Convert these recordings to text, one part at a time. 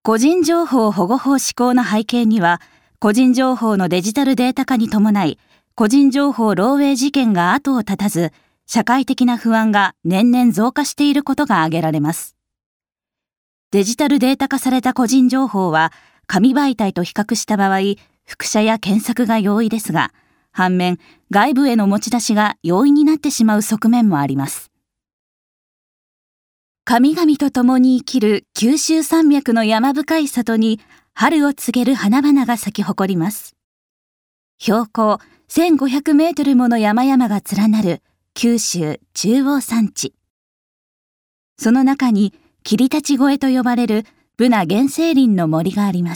個人情報保護法施行の背景には、個人情報のデジタルデータ化に伴い、個人情報漏洩事件が後を絶たず、社会的な不安が年々増加していることが挙げられます。デジタルデータ化された個人情報は、紙媒体と比較した場合、複写や検索が容易ですが、反面、外部への持ち出しが容易になってしまう側面もあります。神々と共に生きる九州山脈の山深い里に、春を告げる花々が咲き誇ります。標高1500メートルもの山々が連なる九州中央山地。その中に霧立越と呼ばれるブナ原生林の森があります。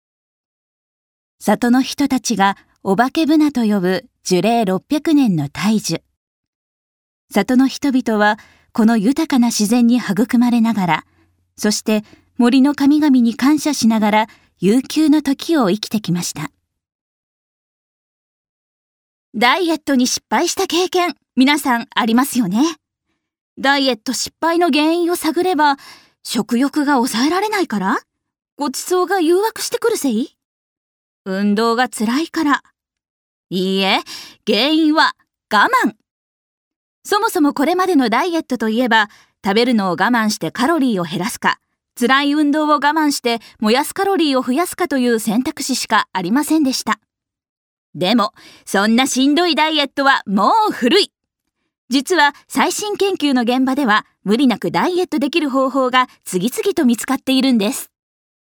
里の人たちがお化けブナと呼ぶ樹齢600年の大樹。里の人々はこの豊かな自然に育まれながら、そして森の神々に感謝しながら悠久の時を生きてきました。ダイエットに失敗した経験、皆さんありますよね。ダイエット失敗の原因を探れば、食欲が抑えられないから？ごちそうが誘惑してくるせい？運動が辛いから？いいえ、原因は我慢。そもそもこれまでのダイエットといえば、食べるのを我慢してカロリーを減らすか、辛い運動を我慢して燃やすカロリーを増やすかという選択肢しかありませんでした。でも、そんなしんどいダイエットはもう古い。実は最新研究の現場では無理なくダイエットできる方法が次々と見つかっているんです。